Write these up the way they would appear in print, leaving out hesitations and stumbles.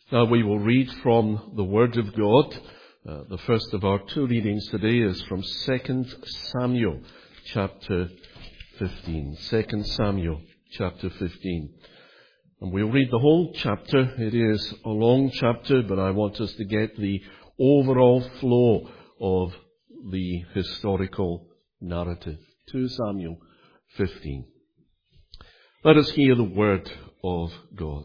Now we will read from the Word of God. The first of our two readings today is from 2 Samuel chapter 15. 2 Samuel chapter 15. And we'll read the whole chapter. It is a long chapter, but I want us to get the overall flow of the historical narrative. 2 Samuel 15. Let us hear the word of God.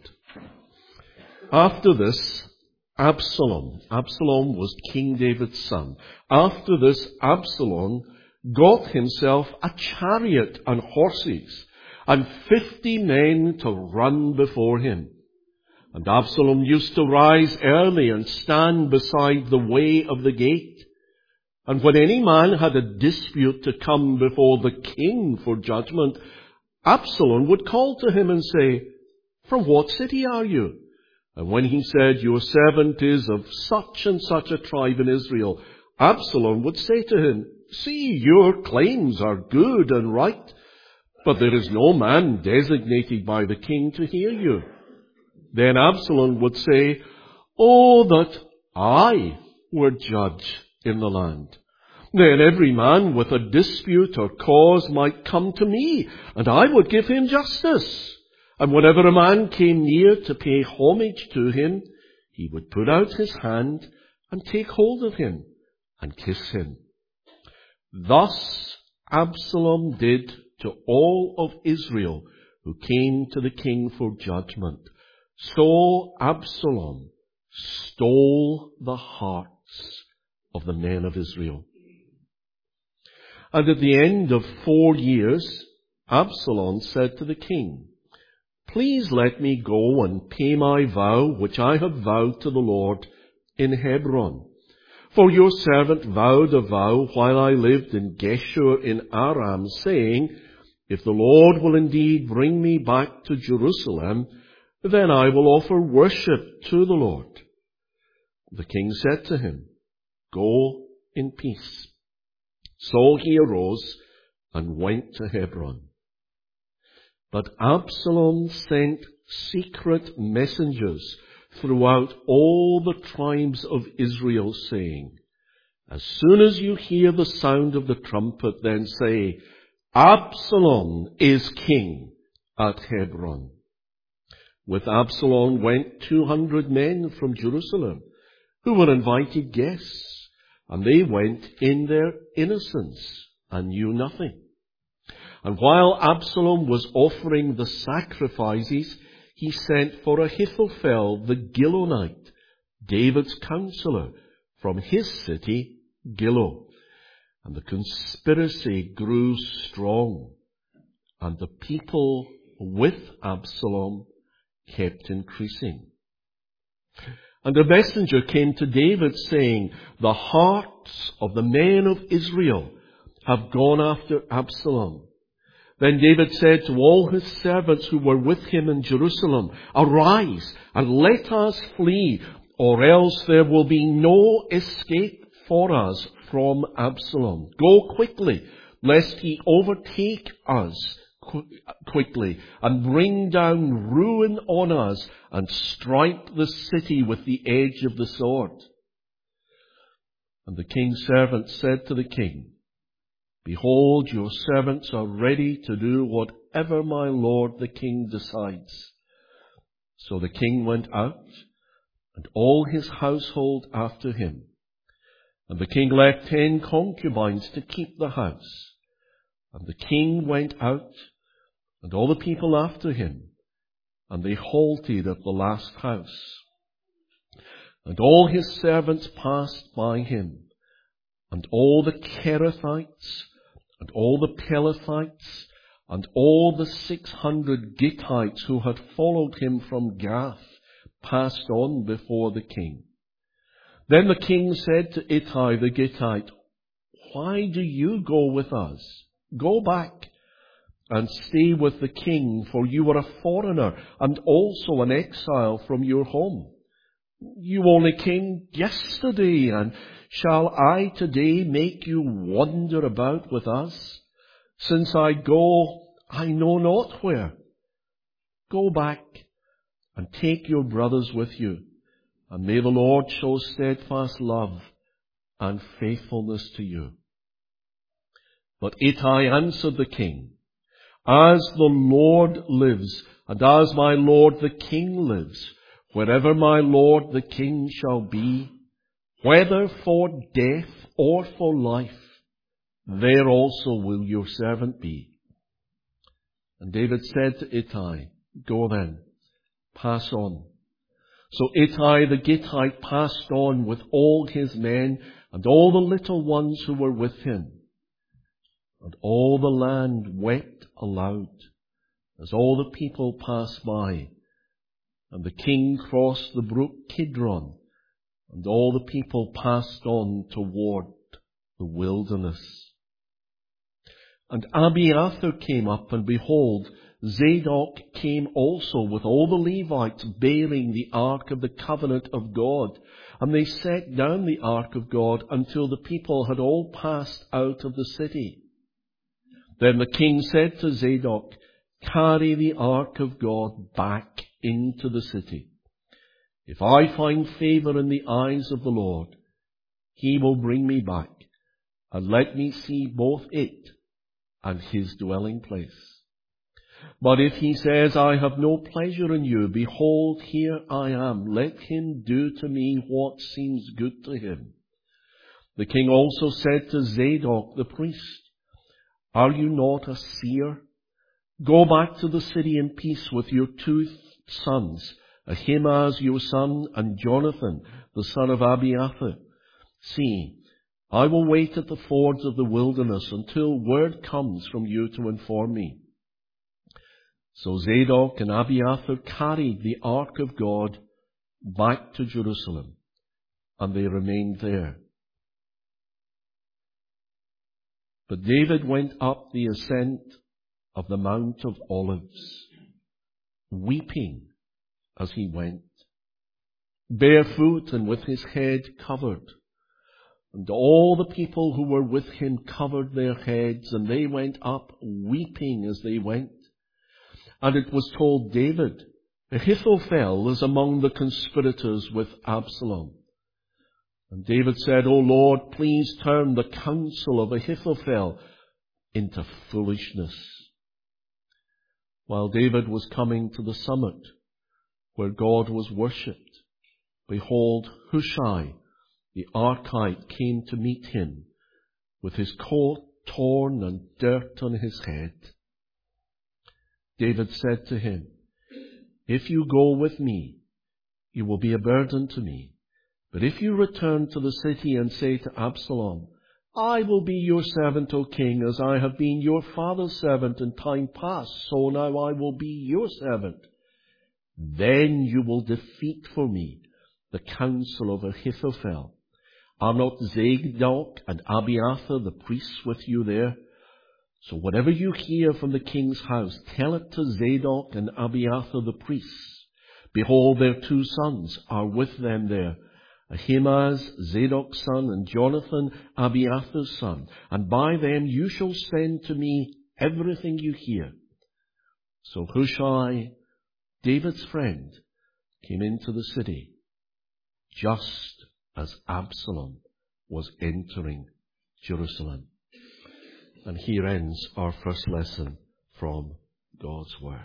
After this, Absalom was King David's son. After this, Absalom got himself a chariot and horses, and 50 men to run before him. And Absalom used to rise early and stand beside the way of the gate. And when any man had a dispute to come before the king for judgment, Absalom would call to him and say, "From what city are you?" And when he said, "Your servant is of such and such a tribe in Israel," Absalom would say to him, "See, your claims are good and right, but there is no man designated by the king to hear you." Then Absalom would say, "Oh, that I were judge in the land. Then every man with a dispute or cause might come to me, and I would give him justice. And whenever a man came near to pay homage to him, he would put out his hand and take hold of him and kiss him." Thus Absalom did to all of Israel who came to the king for judgment. So Absalom stole the hearts of the men of Israel. And at the end of 4 years, Absalom said to the king, "Please let me go and pay my vow which I have vowed to the Lord in Hebron. For your servant vowed a vow while I lived in Geshur in Aram, saying, 'If the Lord will indeed bring me back to Jerusalem, then I will offer worship to the Lord.' The king said to him, 'Go in peace.' So he arose and went to Hebron. But Absalom sent secret messengers throughout all the tribes of Israel, saying, 'As soon as you hear the sound of the trumpet, then say, Absalom is king at Hebron.' With Absalom went 200 men from Jerusalem, who were invited guests, and they went in their innocence and knew nothing. And while Absalom was offering the sacrifices, he sent for Ahithophel the Gilonite, David's counselor, from his city, Gilo. And the conspiracy grew strong, and the people with Absalom kept increasing. And a messenger came to David saying, 'The hearts of the men of Israel have gone after Absalom.' Then David said to all his servants who were with him in Jerusalem, 'Arise and let us flee, or else there will be no escape for us from Absalom. Go quickly, lest he overtake us quickly and bring down ruin on us and strike the city with the edge of the sword.' And the king's servant said to the king, 'Behold, your servants are ready to do whatever my lord the king decides.' So the king went out, and all his household after him. And the king left 10 concubines to keep the house. And the king went out, and all the people after him, and they halted at the last house. And all his servants passed by him, and all the Kerethites, and all the Pelethites, and all the 600 Gittites who had followed him from Gath passed on before the king. Then the king said to Ittai the Gittite, 'Why do you go with us? Go back and stay with the king, for you are a foreigner and also an exile from your home. You only came yesterday, and shall I today make you wander about with us? Since I go, I know not where. Go back and take your brothers with you, and may the Lord show steadfast love and faithfulness to you. But Ittai answered the king, As the Lord lives, and as my lord the king lives, wherever my lord the king shall be, whether for death or for life, there also will your servant be. And David said to Ittai, Go then, pass on. So Ittai the Gittite passed on with all his men and all the little ones who were with him. And all the land wept aloud as all the people passed by. And the king crossed the brook Kidron, and all the people passed on toward the wilderness. And Abiathar came up, and behold, Zadok came also with all the Levites bearing the ark of the covenant of God. And they set down the ark of God until the people had all passed out of the city. Then the king said to Zadok, Carry the ark of God back into the city. If I find favor in the eyes of the Lord, he will bring me back, and let me see both it and his dwelling place. But if he says, I have no pleasure in you, behold, here I am. Let him do to me what seems good to him. The king also said to Zadok the priest, Are you not a seer? Go back to the city in peace with your 2 sons, Ahimaaz your son, and Jonathan the son of Abiathar. See, I will wait at the fords of the wilderness until word comes from you to inform me. So Zadok and Abiathar carried the ark of God back to Jerusalem, and they remained there. But David went up the ascent of the Mount of Olives, weeping as he went, barefoot and with his head covered. And all the people who were with him covered their heads, and they went up weeping as they went. And it was told David, Ahithophel is among the conspirators with Absalom. And David said, O Lord, please turn the counsel of Ahithophel into foolishness. While David was coming to the summit where God was worshipped, behold, Hushai the Archite came to meet him with his coat torn and dirt on his head. David said to him, If you go with me, you will be a burden to me. But if you return to the city and say to Absalom, I will be your servant, O king, as I have been your father's servant in time past, so now I will be your servant. Then you will defeat for me the counsel of Ahithophel. Are not Zadok and Abiathar the priests with you there? So whatever you hear from the king's house, tell it to Zadok and Abiathar the priests. Behold, their 2 sons are with them there, Ahimaaz, Zadok's son, and Jonathan, Abiathar's son. And by them you shall send to me everything you hear. So Hushai, David's friend, came into the city, just as Absalom was entering Jerusalem. And here ends our first lesson from God's Word.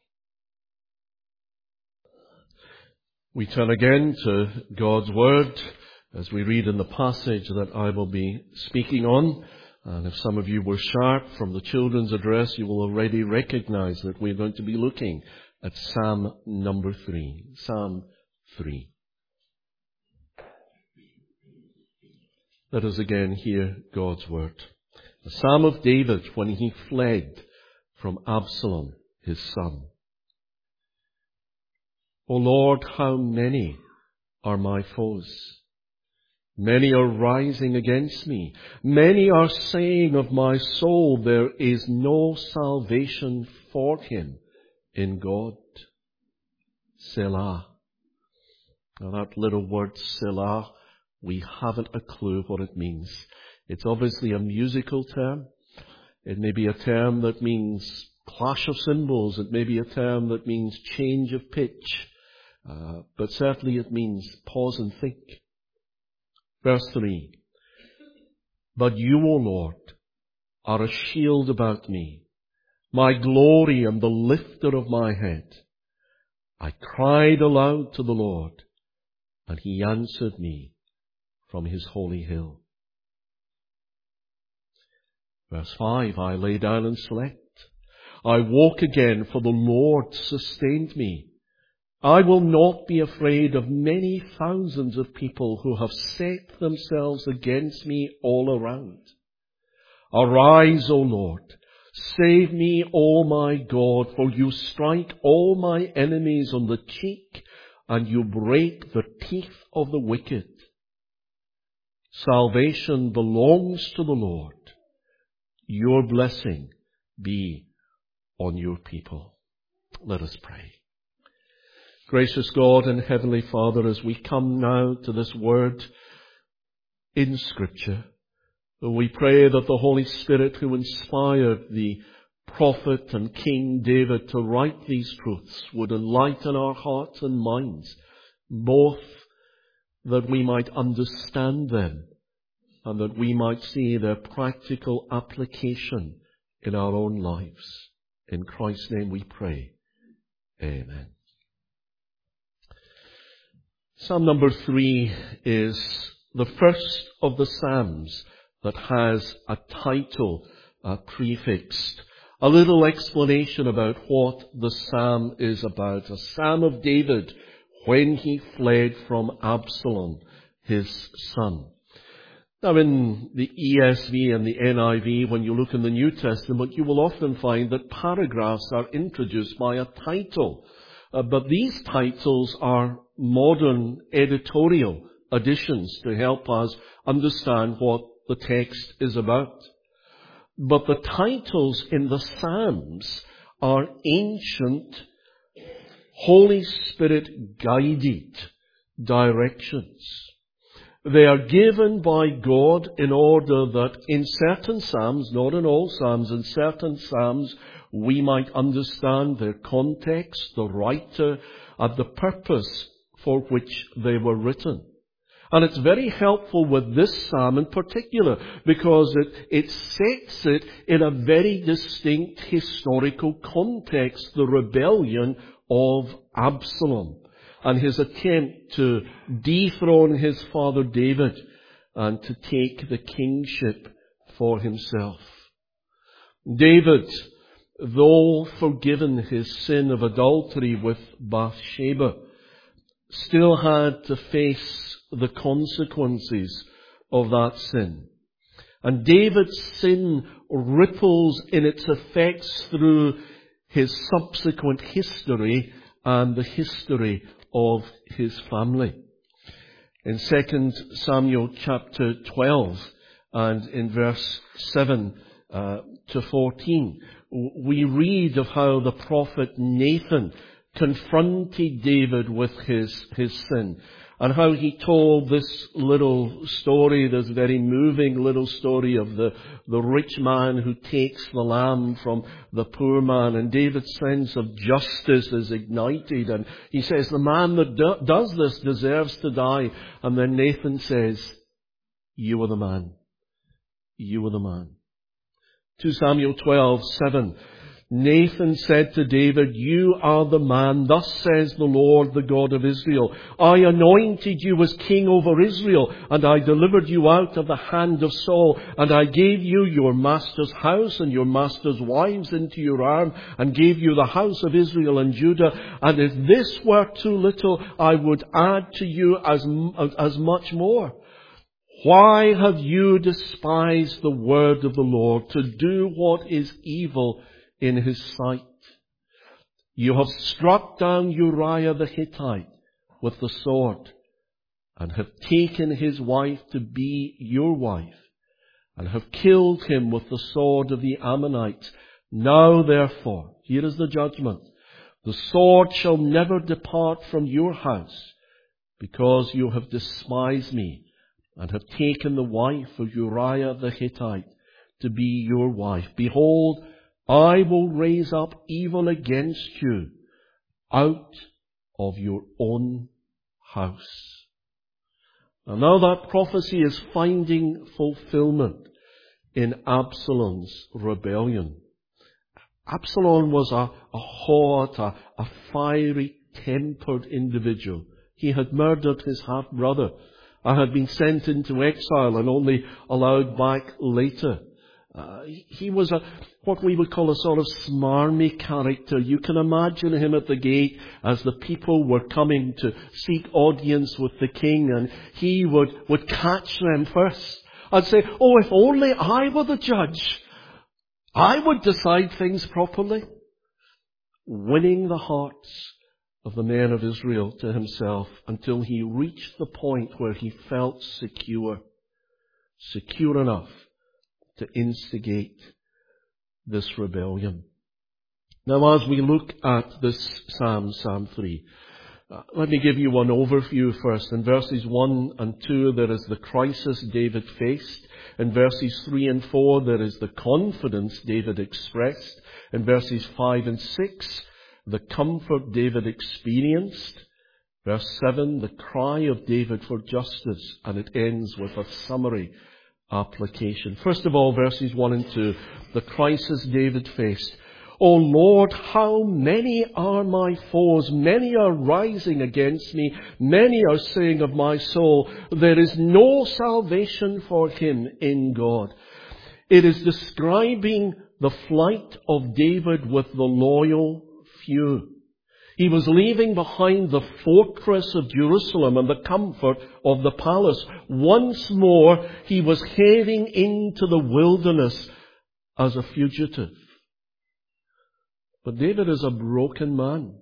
We turn again to God's Word as we read in the passage that I will be speaking on. And if some of you were sharp from the children's address, you will already recognize that we're going to be looking at Psalm number 3. Psalm 3. Let us again hear God's word. The Psalm of David when he fled from Absalom, his son. O Lord, how many are my foes? Many are rising against me. Many are saying of my soul, there is no salvation for him in God. Selah. Now that little word Selah, we haven't a clue what it means. It's obviously a musical term. It may be a term that means clash of cymbals. It may be a term that means change of pitch. but certainly it means pause and think. Verse 3, but you, O Lord, are a shield about me, my glory and the lifter of my head. I cried aloud to the Lord, and he answered me from his holy hill. Verse 5, I lay down and slept. I woke again, for the Lord sustained me. I will not be afraid of many thousands of people who have set themselves against me all around. Arise, O Lord, save me, O my God, for you strike all my enemies on the cheek, and you break the teeth of the wicked. Salvation belongs to the Lord. Your blessing be on your people. Let us pray. Gracious God and Heavenly Father, as we come now to this word in Scripture, we pray that the Holy Spirit who inspired the prophet and King David to write these truths would enlighten our hearts and minds, both that we might understand them and that we might see their practical application in our own lives. In Christ's name we pray. Amen. Psalm number 3 is the first of the Psalms that has a title prefixed. A little explanation about what the Psalm is about. A Psalm of David when he fled from Absalom, his son. Now in the ESV and the NIV, when you look in the New Testament, you will often find that paragraphs are introduced by a title. But these titles are modern editorial additions to help us understand what the text is about. But the titles in the Psalms are ancient, Holy Spirit guided directions. They are given by God in order that in certain Psalms, not in all Psalms, in certain Psalms, we might understand their context, the writer, and the purpose for which they were written. And it's very helpful with this psalm in particular because it sets it in a very distinct historical context, the rebellion of Absalom and his attempt to dethrone his father David and to take the kingship for himself. David, though forgiven his sin of adultery with Bathsheba, still had to face the consequences of that sin. And David's sin ripples in its effects through his subsequent history and the history of his family. In 2 Samuel chapter 12 and in verse 7 to 14, we read of how the prophet Nathan confronted David with his sin, and how he told this little story, this very moving little story of the rich man who takes the lamb from the poor man, and David's sense of justice is ignited, and he says, the man that does this deserves to die. And then Nathan says, you are the man. You are the man. 2 Samuel 12:7. Nathan said to David, you are the man, thus says the Lord, the God of Israel. I anointed you as king over Israel, and I delivered you out of the hand of Saul, and I gave you your master's house and your master's wives into your arm, and gave you the house of Israel and Judah. And if this were too little, I would add to you as much more. Why have you despised the word of the Lord to do what is evil in his sight? You have struck down Uriah the Hittite with the sword, and have taken his wife to be your wife, and have killed him with the sword of the Ammonites. Now therefore, here is the judgment. The sword shall never depart from your house, because you have despised me, and have taken the wife of Uriah the Hittite to be your wife. Behold, I will raise up evil against you out of your own house. And now that prophecy is finding fulfillment in Absalom's rebellion. Absalom was a hot, a fiery-tempered individual. He had murdered his half-brother and had been sent into exile and only allowed back later. He was what we would call a sort of smarmy character. You can imagine him at the gate as the people were coming to seek audience with the king, and he would catch them first and say, "Oh, if only I were the judge, I would decide things properly," winning the hearts of the men of Israel to himself until he reached the point where he felt secure enough to instigate this rebellion. Now, as we look at this Psalm 3, let me give you one overview first. In verses 1 and 2, there is the crisis David faced. In verses 3 and 4, there is the confidence David expressed. In verses 5 and 6, the comfort David experienced. Verse 7, the cry of David for justice. And it ends with a summary application. First of all, verses 1 and 2, the crisis David faced. "O Lord, how many are my foes? Many are rising against me. Many are saying of my soul, there is no salvation for him in God." It is describing the flight of David with the loyal few. He was leaving behind the fortress of Jerusalem and the comfort of the palace. Once more, he was heading into the wilderness as a fugitive. But David is a broken man,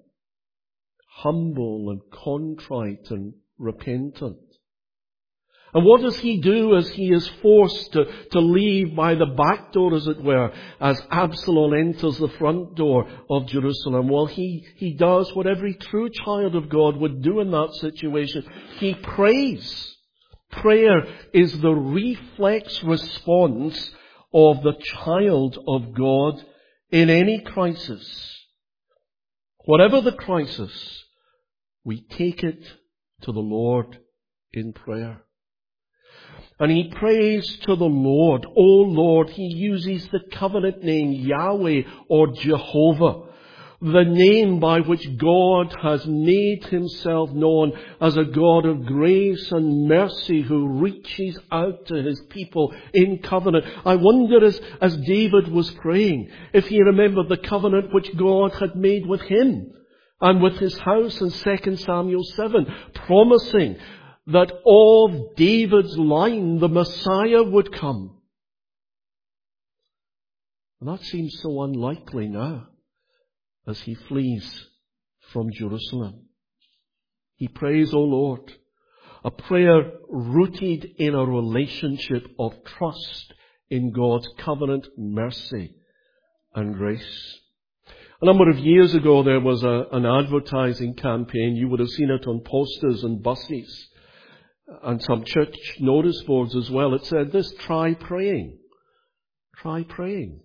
humble and contrite and repentant. And what does he do as he is forced to leave by the back door, as it were, as Absalom enters the front door of Jerusalem? Well, he does what every true child of God would do in that situation. He prays. Prayer is the reflex response of the child of God in any crisis. Whatever the crisis, we take it to the Lord in prayer. And he prays to the Lord. "O Lord," he uses the covenant name Yahweh or Jehovah, the name by which God has made himself known as a God of grace and mercy who reaches out to his people in covenant. I wonder as David was praying, if he remembered the covenant which God had made with him and with his house in 2 Samuel 7, promising that of David's line the Messiah would come. And that seems so unlikely now as he flees from Jerusalem. He prays, "O Lord," a prayer rooted in a relationship of trust in God's covenant mercy and grace. A number of years ago there was an advertising campaign. You would have seen it on posters and buses and some church notice boards as well. It said this: "Try praying. Try praying."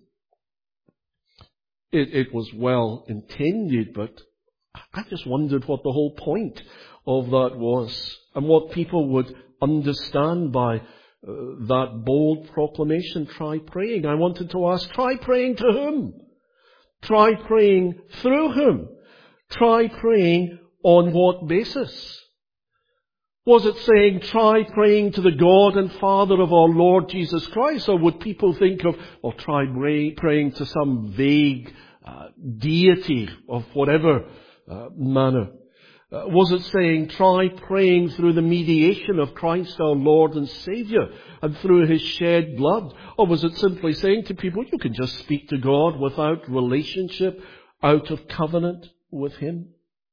It was well intended, but I just wondered what the whole point of that was and what people would understand by that bold proclamation, "Try praying." I wanted to ask, try praying to whom? Try praying through whom? Try praying on what basis? Was it saying, try praying to the God and Father of our Lord Jesus Christ? Or would people think of, or try praying to some vague deity of whatever manner? Was it saying, try praying through the mediation of Christ our Lord and Saviour and through his shed blood? Or was it simply saying to people, you can just speak to God without relationship, out of covenant with him?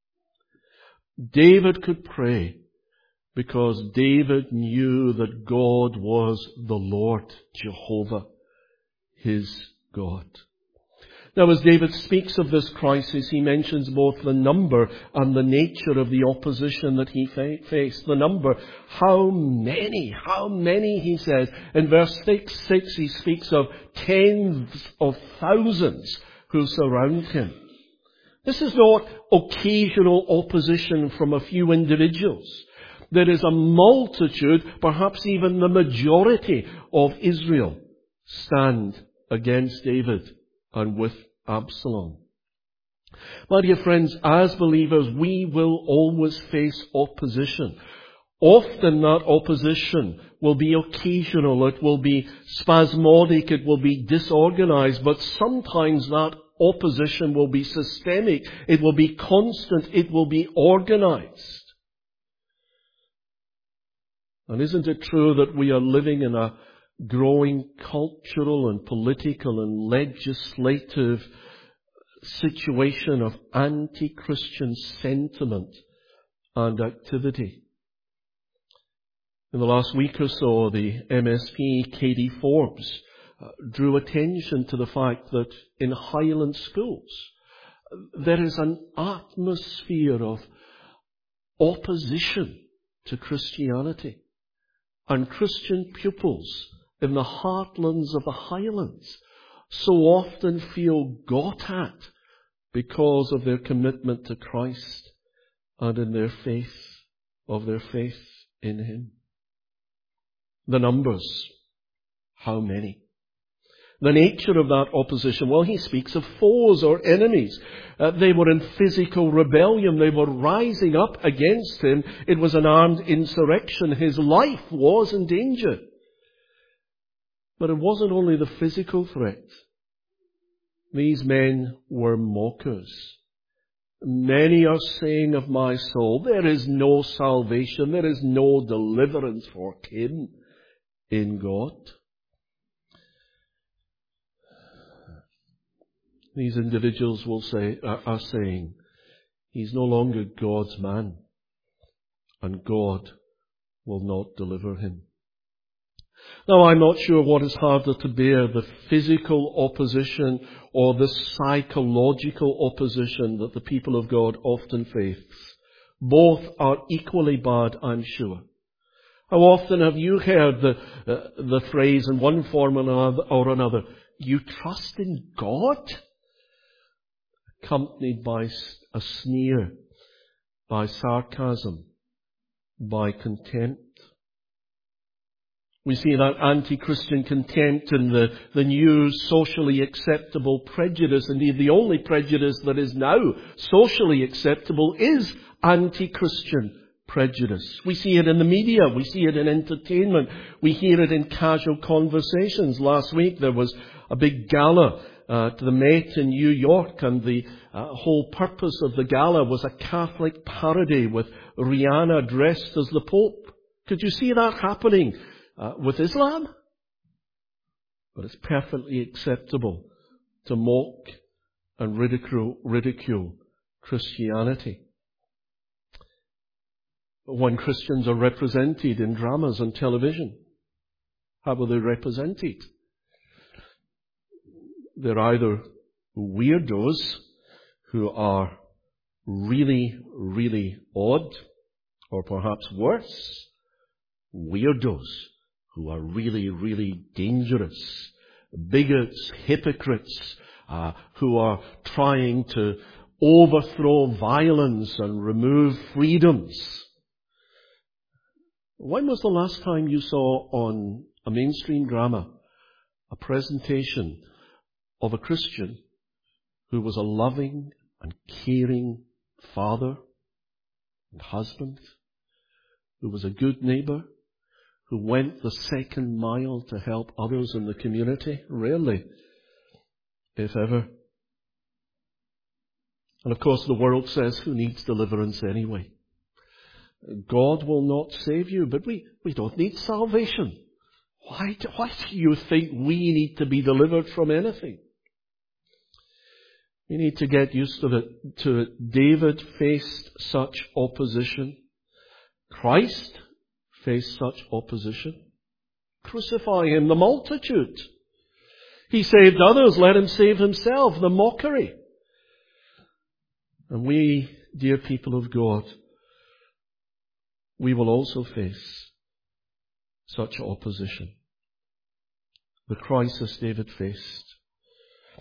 David could pray because David knew that God was the Lord, Jehovah, his God. Now, as David speaks of this crisis, he mentions both the number and the nature of the opposition that he faced. The number, how many, he says. In verse 6, he speaks of tens of thousands who surround him. This is not occasional opposition from a few individuals. There is a multitude, perhaps even the majority of Israel, stand against David and with Absalom. My dear friends, as believers, we will always face opposition. Often that opposition will be occasional, it will be spasmodic, it will be disorganized, but sometimes that opposition will be systemic, it will be constant, it will be organized. And isn't it true that we are living in a growing cultural and political and legislative situation of anti-Christian sentiment and activity? In the last week or so, the MSP Katie Forbes drew attention to the fact that in Highland schools there is an atmosphere of opposition to Christianity. And Christian pupils in the heartlands of the Highlands so often feel got at because of their commitment to Christ and in their faith in Him. The numbers, how many? The nature of that opposition, well, he speaks of foes or enemies. They were in physical rebellion. They were rising up against him. It was an armed insurrection. His life was in danger. But it wasn't only the physical threat. These men were mockers. Many are saying of my soul, there is no salvation, there is no deliverance for him in God. These individuals are saying, he's no longer God's man, and God will not deliver him. Now, I'm not sure what is harder to bear, the physical opposition or the psychological opposition that the people of God often face. Both are equally bad, I'm sure. How often have you heard the phrase in one form or another, you trust in God? Accompanied by a sneer, by sarcasm, by contempt. We see that anti-Christian contempt in the new socially acceptable prejudice. Indeed, the only prejudice that is now socially acceptable is anti-Christian prejudice. We see it in the media. We see it in entertainment. We hear it in casual conversations. Last week there was a big gala to the Met in New York, and the whole purpose of the gala was a Catholic parody with Rihanna dressed as the Pope. Could you see that happening with Islam? But it's perfectly acceptable to mock and ridicule Christianity. When Christians are represented in dramas on television, how are they represented? They're either weirdos who are really, really odd, or perhaps worse, weirdos who are really, really dangerous, bigots, hypocrites, who are trying to overthrow violence and remove freedoms. When was the last time you saw on a mainstream drama a presentation of a Christian who was a loving and caring father and husband, who was a good neighbour, who went the second mile to help others in the community? Rarely, if ever. And of course the world says, who needs deliverance anyway? God will not save you, but we don't need salvation. Why do you think we need to be delivered from anything? We need to get used to it. David faced such opposition. Christ faced such opposition. Crucify him, the multitude. He saved others, let him save himself, the mockery. And we, dear people of God, we will also face such opposition. The crisis David faced.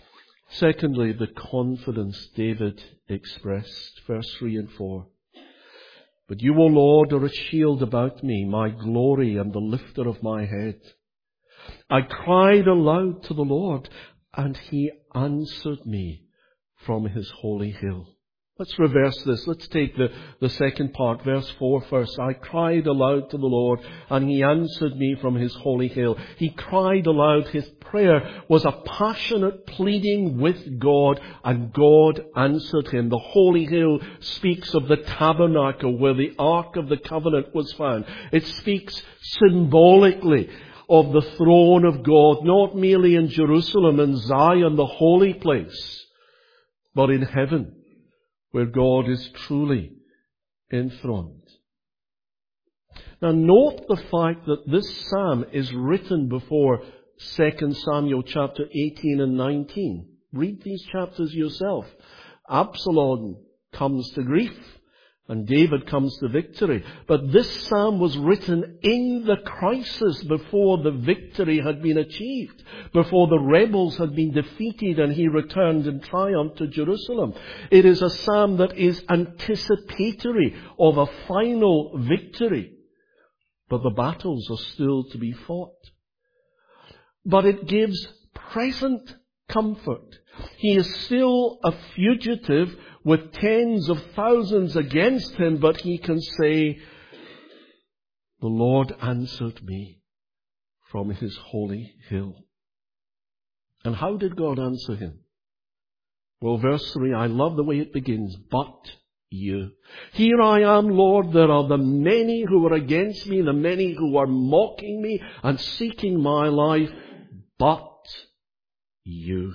Secondly, the confidence David expressed, verse 3 and 4. But you, O Lord, are a shield about me, my glory and the lifter of my head. I cried aloud to the Lord, and he answered me from his holy hill. Let's reverse this. Let's take the second part, verse 4 first. I cried aloud to the Lord, and he answered me from his holy hill. He cried aloud. His prayer was a passionate pleading with God, and God answered him. The holy hill speaks of the tabernacle where the Ark of the Covenant was found. It speaks symbolically of the throne of God, not merely in Jerusalem and Zion, the holy place, but in heaven, where God is truly enthroned. Now note the fact that this psalm is written before 2 Samuel chapter 18 and 19. Read these chapters yourself. Absalom comes to grief, and David comes to victory. But this psalm was written in the crisis before the victory had been achieved, before the rebels had been defeated and he returned in triumph to Jerusalem. It is a psalm that is anticipatory of a final victory. But the battles are still to be fought. But it gives present comfort. He is still a fugitive with tens of thousands against him, but he can say, the Lord answered me from his holy hill. And how did God answer him? Well, verse 3, I love the way it begins. But you. Here I am, Lord. There are the many who are against me, the many who are mocking me and seeking my life. But you.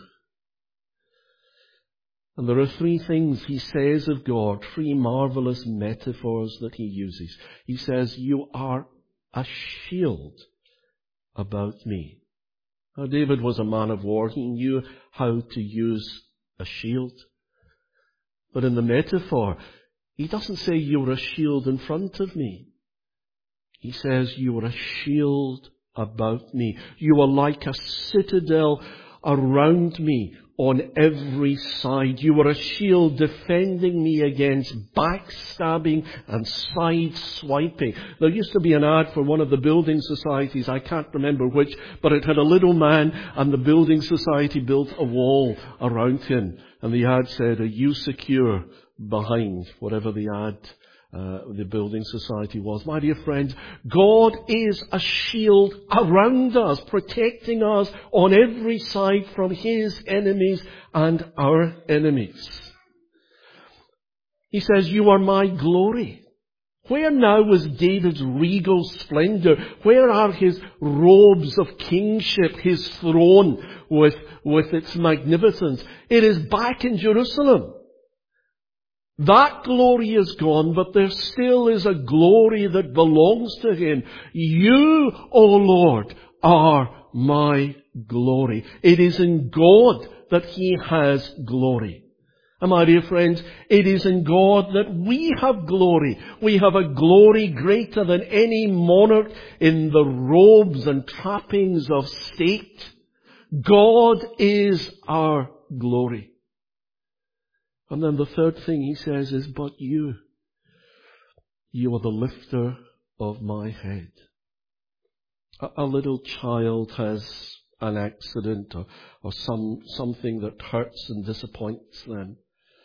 And there are three things he says of God, three marvelous metaphors that he uses. He says, you are a shield about me. Now, David was a man of war. He knew how to use a shield. But in the metaphor, he doesn't say you're a shield in front of me. He says you are a shield about me. You are like a citadel around me on every side. You are a shield defending me against backstabbing and side-swiping. There used to be an ad for one of the building societies, I can't remember which, but it had a little man and the building society built a wall around him. And the ad said, are you secure behind whatever the ad the building society was? My dear friends, God is a shield around us, protecting us on every side from his enemies and our enemies. He says, you are my glory. Where now was David's regal splendor? Where are his robes of kingship, his throne with its magnificence? It is back in Jerusalem. That glory is gone, but there still is a glory that belongs to him. You, O Lord, are my glory. It is in God that he has glory. And my dear friends, it is in God that we have glory. We have a glory greater than any monarch in the robes and trappings of state. God is our glory. And then the third thing he says is, but you are the lifter of my head. A little child has an accident or something that hurts and disappoints them.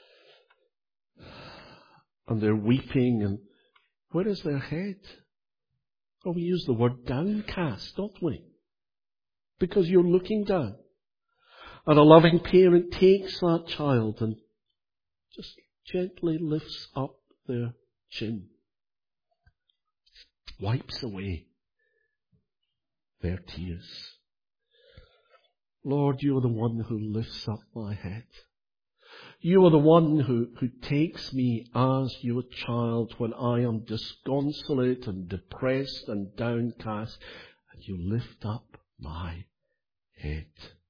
And they're weeping, and where is their head? Oh, we use the word downcast, don't we? Because you're looking down. And a loving parent takes that child and just gently lifts up their chin, wipes away their tears. Lord, you are the one who lifts up my head. You are the one who takes me as your child when I am disconsolate and depressed and downcast, and you lift up my head.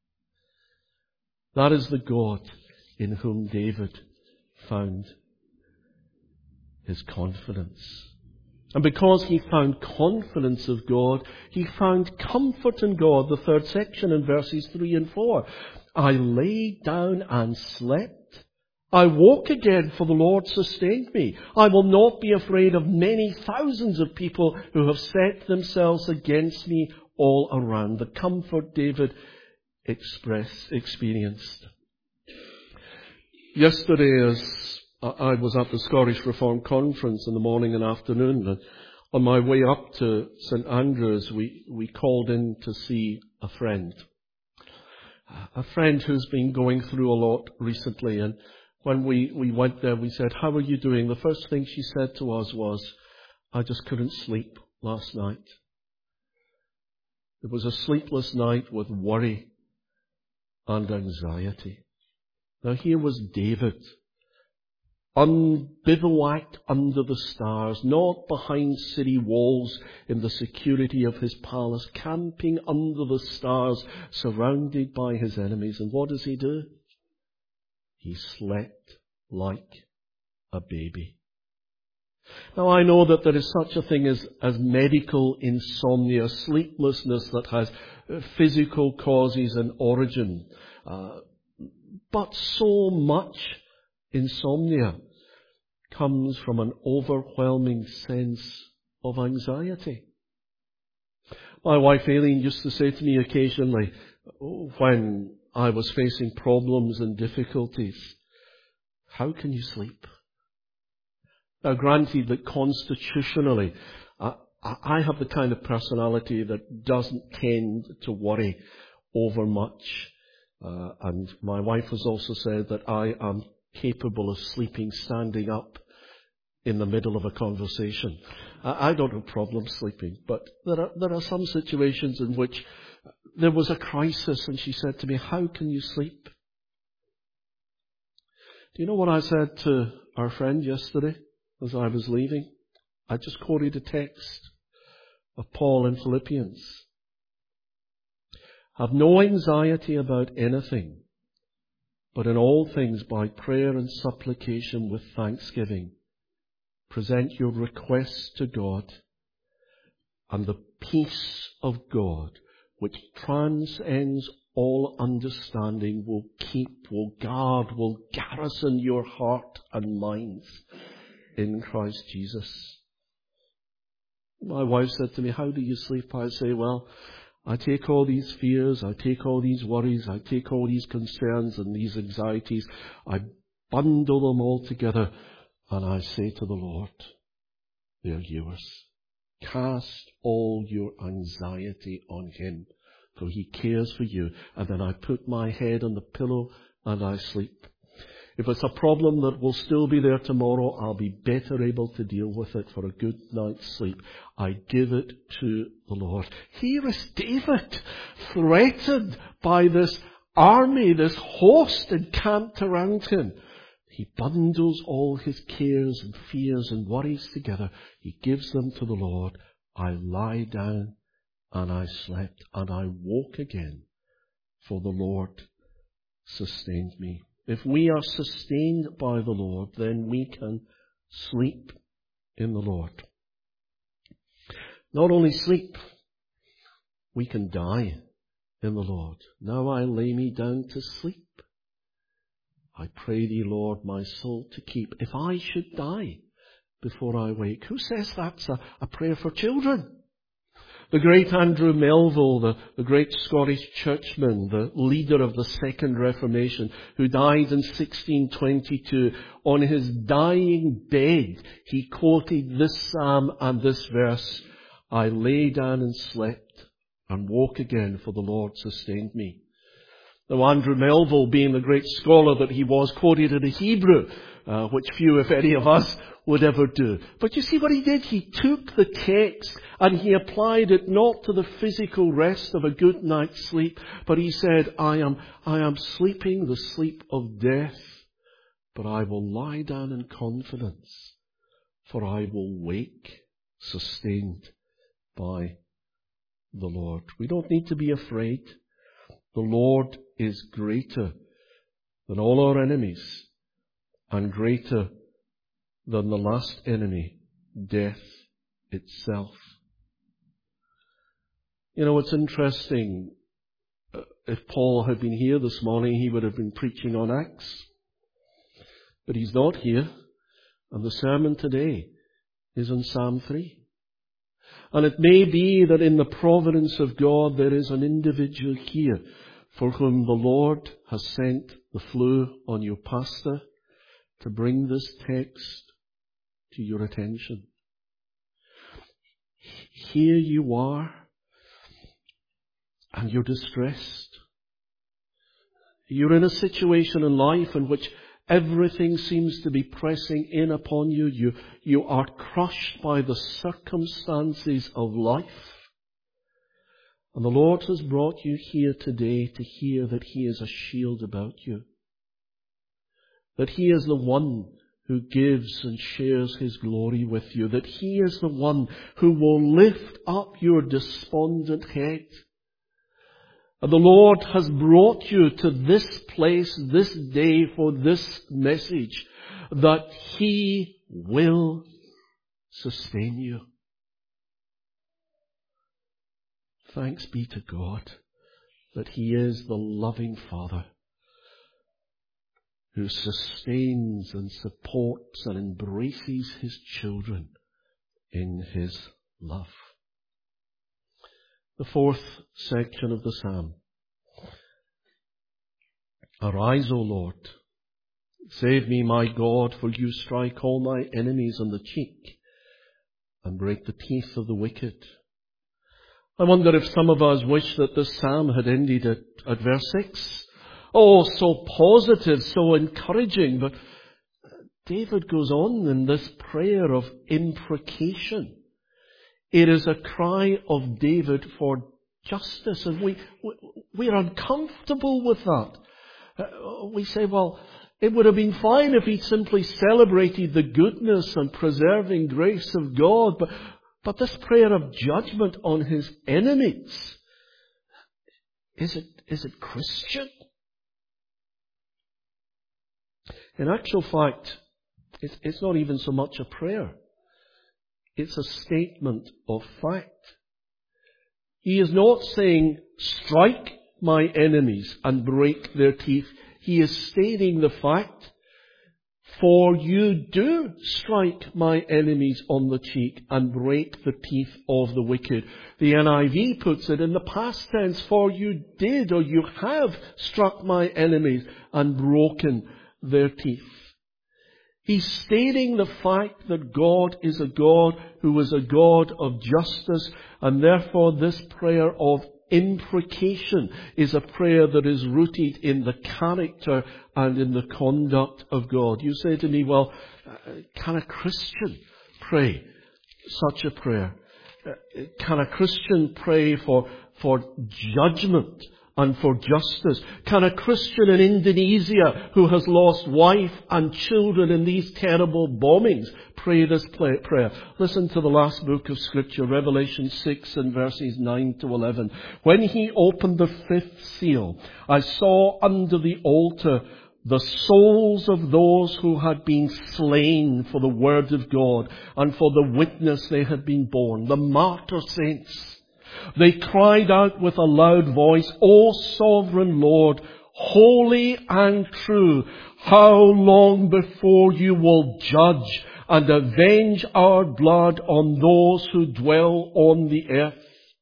That is the God in whom David found his confidence. And because he found confidence of God, he found comfort in God. The third section in verses 3 and 4. I lay down and slept. I woke again, for the Lord sustained me. I will not be afraid of many thousands of people who have set themselves against me all around. The comfort David experienced. Yesterday, as I was at the Scottish Reformed Conference in the morning and afternoon, and on my way up to St Andrews, we called in to see a friend who's been going through a lot recently. And when we went there, we said, "How are you doing?" The first thing she said to us was, "I just couldn't sleep last night." It was a sleepless night with worry and anxiety. Now here was David, bivouacked under the stars, not behind city walls in the security of his palace, camping under the stars, surrounded by his enemies. And what does he do? He slept like a baby. Now I know that there is such a thing as medical insomnia, sleeplessness that has physical causes and origin. But so much insomnia comes from an overwhelming sense of anxiety. My wife Aileen used to say to me occasionally, when I was facing problems and difficulties, "How can you sleep?" Now granted that constitutionally, I have the kind of personality that doesn't tend to worry over much. And my wife has also said that I am capable of sleeping standing up in the middle of a conversation. I don't have problems sleeping, but there are some situations in which there was a crisis, and she said to me, "How can you sleep?" Do you know what I said to our friend yesterday as I was leaving? I just quoted a text of Paul in Philippians. "Have no anxiety about anything, but in all things by prayer and supplication with thanksgiving, present your requests to God, and the peace of God, which transcends all understanding, will guard, will garrison your heart and minds in Christ Jesus." My wife said to me, "How do you sleep?" I say, "Well, I take all these fears, I take all these worries, I take all these concerns and these anxieties, I bundle them all together, and I say to the Lord, 'They're yours. Cast all your anxiety on Him, for He cares for you.' And then I put my head on the pillow and I sleep. If it's a problem that will still be there tomorrow, I'll be better able to deal with it for a good night's sleep. I give it to the Lord." Here is David, threatened by this army, this host encamped around him. He bundles all his cares and fears and worries together. He gives them to the Lord. "I lie down and I slept, and I woke again, for the Lord sustained me." If we are sustained by the Lord, then we can sleep in the Lord. Not only sleep, we can die in the Lord. "Now I lay me down to sleep. I pray thee, Lord, my soul to keep. If I should die before I wake." Who says that's a prayer for children? The great Andrew Melville, the great Scottish churchman, the leader of the Second Reformation, who died in 1622, on his dying bed, he quoted this psalm and this verse, "I lay down and slept, and woke again, for the Lord sustained me." Now Andrew Melville, being the great scholar that he was, quoted it in Hebrew, which few, if any of us, would ever do. But you see what he did? He took the text and he applied it not to the physical rest of a good night's sleep, but he said, I am sleeping the sleep of death, but I will lie down in confidence, for I will wake sustained by the Lord. We don't need to be afraid. The Lord is greater than all our enemies and greater than the last enemy, death itself. You know, it's interesting. if Paul had been here this morning, he would have been preaching on Acts. But he's not here, and the sermon today is on Psalm 3. And it may be that in the providence of God there is an individual here for whom the Lord has sent the flu on your pastor to bring this text to your attention. Here you are, and you're distressed. You're in a situation in life in which everything seems to be pressing in upon you. You are crushed by the circumstances of life. And the Lord has brought you here today to hear that He is a shield about you. That He is the one who gives and shares His glory with you. That He is the one who will lift up your despondent head. And the Lord has brought you to this place, this day, for this message, that He will sustain you. Thanks be to God that He is the loving Father who sustains and supports and embraces His children in His love. The fourth section of the psalm. Arise, O Lord. Save me, my God, for you strike all my enemies on the cheek and break the teeth of the wicked. I wonder if some of us wish that this psalm had ended at verse 6. Oh, so positive, so encouraging. But David goes on in this prayer of imprecation. It is a cry of David for justice, and we're uncomfortable with that. We say, well, it would have been fine if he'd simply celebrated the goodness and preserving grace of God, but this prayer of judgment on his enemies, is it Christian? In actual fact, it's not even so much a prayer. It's a statement of fact. He is not saying, strike my enemies and break their teeth. He is stating the fact, for you do strike my enemies on the cheek and break the teeth of the wicked. The NIV puts it in the past tense, for you did or you have struck my enemies and broken their teeth. He's stating the fact that God is a God who is a God of justice, and therefore this prayer of imprecation is a prayer that is rooted in the character and in the conduct of God. You say to me, well, can a Christian pray such a prayer? Can a Christian pray for judgment and for justice? Can a Christian in Indonesia who has lost wife and children in these terrible bombings pray this prayer? Listen to the last book of Scripture, Revelation 6 and verses 9 to 11. When he opened the fifth seal, I saw under the altar the souls of those who had been slain for the word of God and for the witness they had been borne, the martyr saints. They cried out with a loud voice, O sovereign Lord, holy and true, how long before you will judge and avenge our blood on those who dwell on the earth?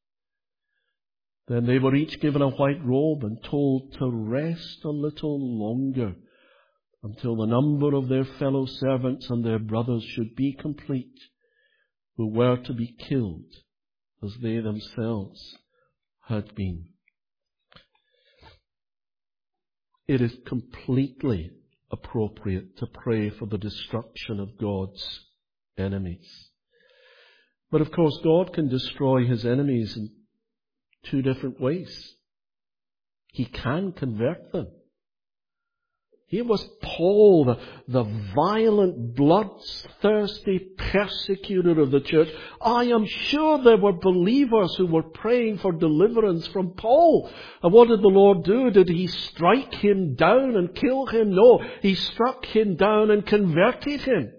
Then they were each given a white robe and told to rest a little longer until the number of their fellow servants and their brothers should be complete, who were to be killed as they themselves had been. It is completely appropriate to pray for the destruction of God's enemies. But of course, God can destroy His enemies in two different ways. He can convert them. Here was Paul, the violent, bloodthirsty persecutor of the church. I am sure there were believers who were praying for deliverance from Paul. And what did the Lord do? Did He strike him down and kill him? No, He struck him down and converted him.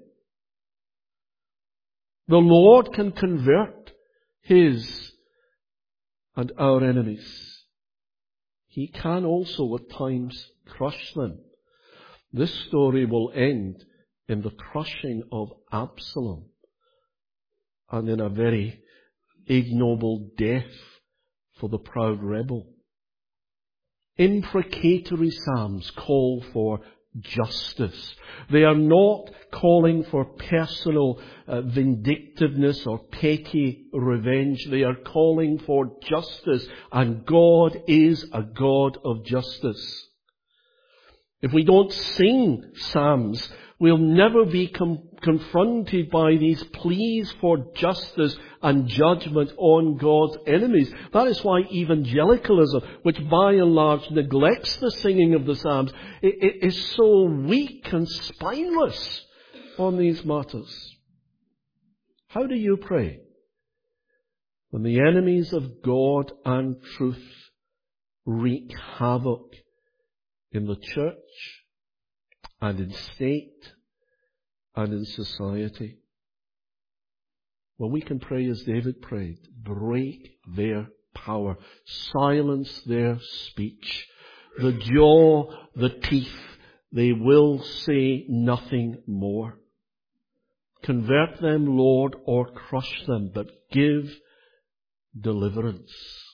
The Lord can convert His and our enemies. He can also at times crush them. This story will end in the crushing of Absalom and in a very ignoble death for the proud rebel. Imprecatory psalms call for justice. They are not calling for personal vindictiveness or petty revenge. They are calling for justice, and God is a God of justice. If we don't sing psalms, we'll never be confronted by these pleas for justice and judgment on God's enemies. That is why evangelicalism, which by and large neglects the singing of the psalms, is so weak and spineless on these matters. How do you pray when the enemies of God and truth wreak havoc in the church and in state and in society? Well, we can pray as David prayed. Break their power. Silence their speech. The jaw, the teeth, they will say nothing more. Convert them, Lord, or crush them, but give deliverance.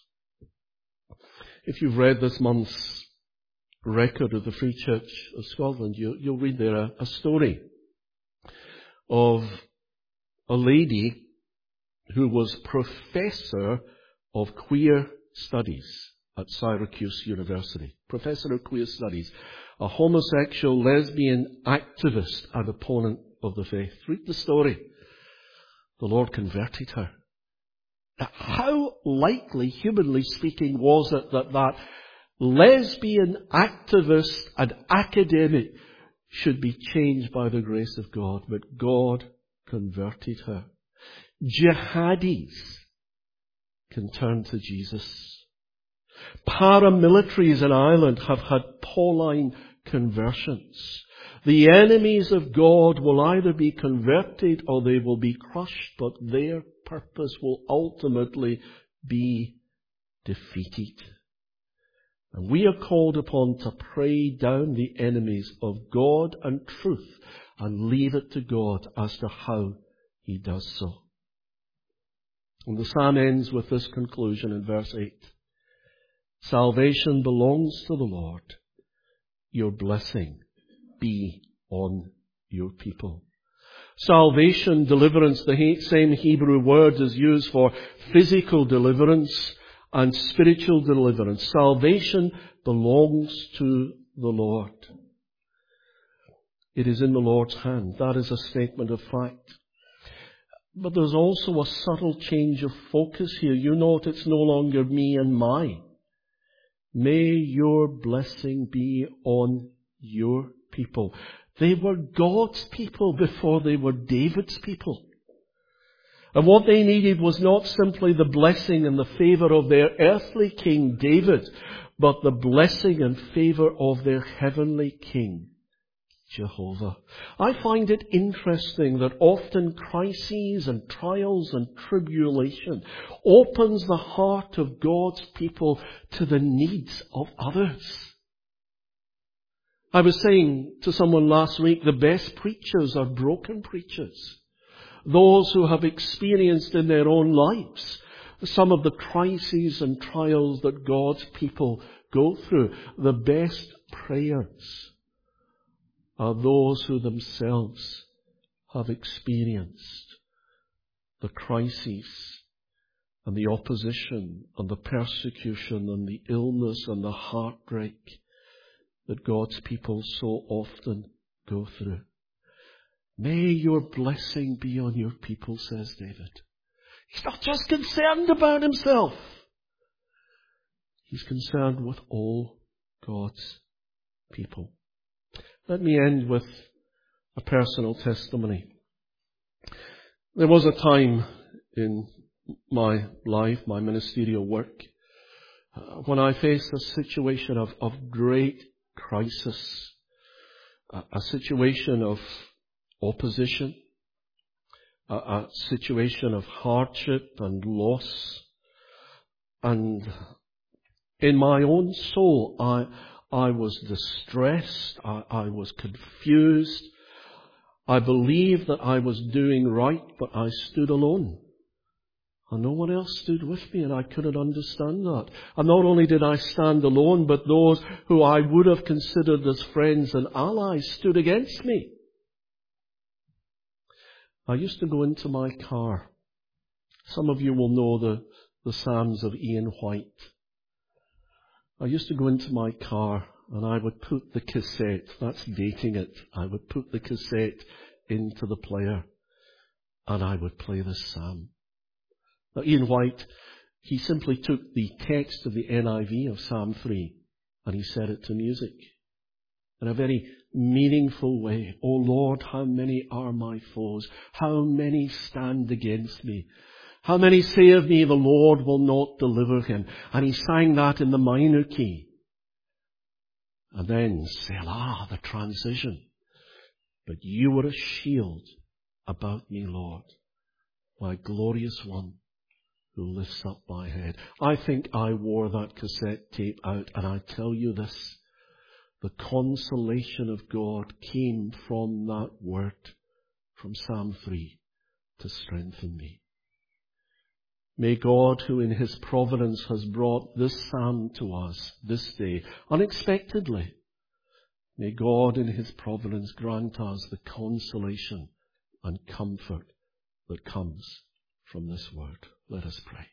If you've read this month's Record of the Free Church of Scotland, you'll read there a story of a lady who was professor of queer studies at Syracuse University. Professor of queer studies. A homosexual, lesbian activist and opponent of the faith. Read the story. The Lord converted her. Now, how likely, humanly speaking, was it that lesbian activist and academic should be changed by the grace of God? But God converted her. Jihadis can turn to Jesus. Paramilitaries in Ireland have had Pauline conversions. The enemies of God will either be converted or they will be crushed, but their purpose will ultimately be defeated. And we are called upon to pray down the enemies of God and truth and leave it to God as to how He does so. And the psalm ends with this conclusion in verse 8. Salvation belongs to the Lord. Your blessing be on your people. Salvation, deliverance, the same Hebrew word is used for physical deliverance and spiritual deliverance. Salvation belongs to the Lord. It is in the Lord's hand. That is a statement of fact. But there's also a subtle change of focus here. You note it's no longer me and mine. May your blessing be on your people. They were God's people before they were David's people. And what they needed was not simply the blessing and the favor of their earthly king David, but the blessing and favor of their heavenly king, Jehovah. I find it interesting that often crises and trials and tribulation opens the heart of God's people to the needs of others. I was saying to someone last week, the best preachers are broken preachers. Those who have experienced in their own lives some of the crises and trials that God's people go through. The best prayers are those who themselves have experienced the crises and the opposition and the persecution and the illness and the heartbreak that God's people so often go through. May your blessing be on your people, says David. He's not just concerned about himself. He's concerned with all God's people. Let me end with a personal testimony. There was a time in my life, my ministerial work, when I faced a situation of great crisis, a situation of opposition, a situation of hardship and loss. And In my own soul, I was distressed. I was confused. I believed that I was doing right, but I stood alone. And no one else stood with me, and I couldn't understand that. And not only did I stand alone, but those who I would have considered as friends and allies stood against me. I used to go into my car. Some of you will know the Psalms of Ian White. I used to go into my car and I would put the cassette, that's dating it, I would put the cassette into the player and I would play this psalm. Now, Ian White, he simply took the text of the NIV of Psalm 3 and he set it to music in a very meaningful way. O Lord, how many are my foes? How many stand against me? How many say of me, the Lord will not deliver him? And he sang that in the minor key. And then, Selah, the transition. But you were a shield about me, Lord, my glorious one who lifts up my head. I think I wore that cassette tape out, and I tell you this, the consolation of God came from that word, from Psalm 3, to strengthen me. May God, who in his providence has brought this psalm to us this day, unexpectedly, may God in his providence grant us the consolation and comfort that comes from this word. Let us pray.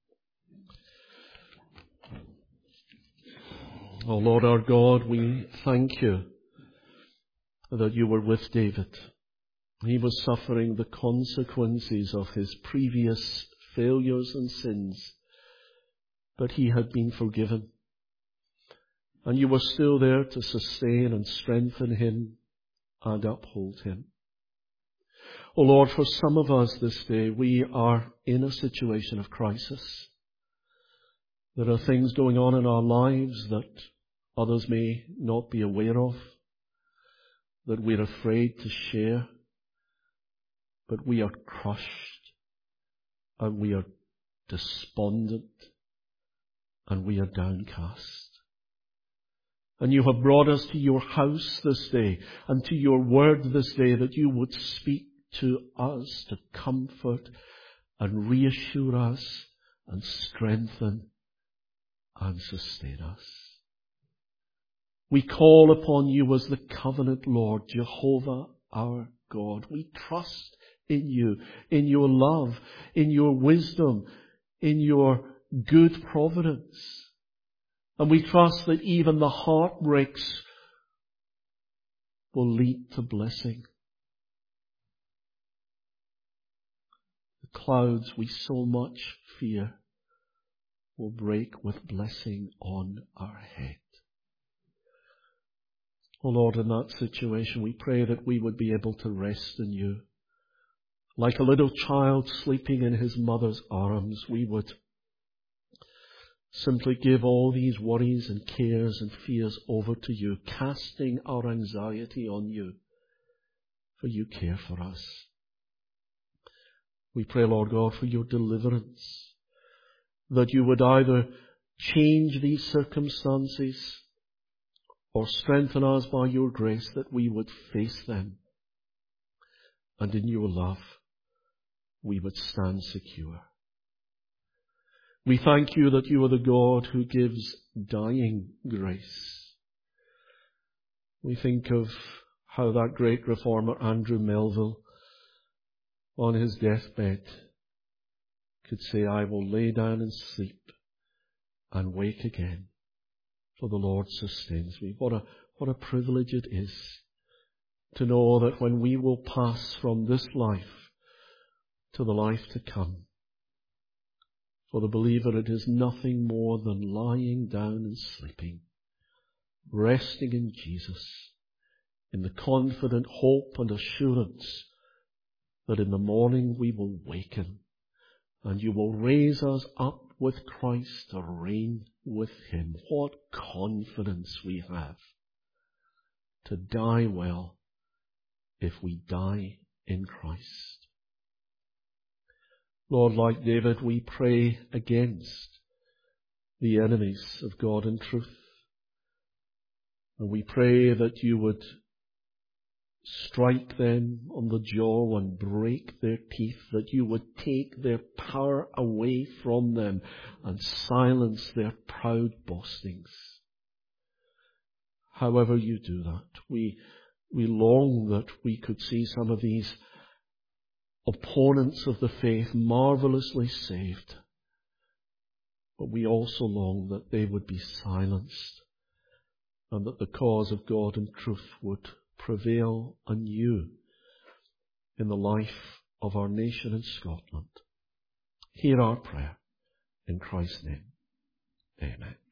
Oh Lord our God, we thank you that you were with David. He was suffering the consequences of his previous failures and sins, but he had been forgiven. And you were still there to sustain and strengthen him and uphold him. Oh Lord, for some of us this day, we are in a situation of crisis. There are things going on in our lives that others may not be aware of, that we're afraid to share, but we are crushed and we are despondent and we are downcast. And you have brought us to your house this day and to your word this day, that you would speak to us to comfort and reassure us and strengthen and sustain us. We call upon you as the covenant Lord, Jehovah our God. We trust in you, in your love, in your wisdom, in your good providence. And we trust that even the heartbreaks will lead to blessing. The clouds we so much fear will break with blessing on our head. Oh Lord, in that situation, we pray that we would be able to rest in you. Like a little child sleeping in his mother's arms, we would simply give all these worries and cares and fears over to you, casting our anxiety on you, for you care for us. We pray, Lord God, for your deliverance, that you would either change these circumstances or strengthen us by your grace, that we would face them, and in your love we would stand secure. We thank you that you are the God who gives dying grace. We think of how that great reformer Andrew Melville, on his deathbed, could say, I will lay down and sleep and wake again, for the Lord sustains me. What a privilege it is to know that when we will pass from this life to the life to come, for the believer it is nothing more than lying down and sleeping, resting in Jesus, in the confident hope and assurance that in the morning we will waken and you will raise us up with Christ to reign with him. What confidence we have to die well if we die in Christ. Lord, like David, we pray against the enemies of God and truth. And we pray that you would strike them on the jaw and break their teeth, that you would take their power away from them and silence their proud boastings. However you do that, we long that we could see some of these opponents of the faith marvelously saved. But we also long that they would be silenced and that the cause of God and truth would prevail anew in the life of our nation in Scotland. Hear our prayer in Christ's name. Amen.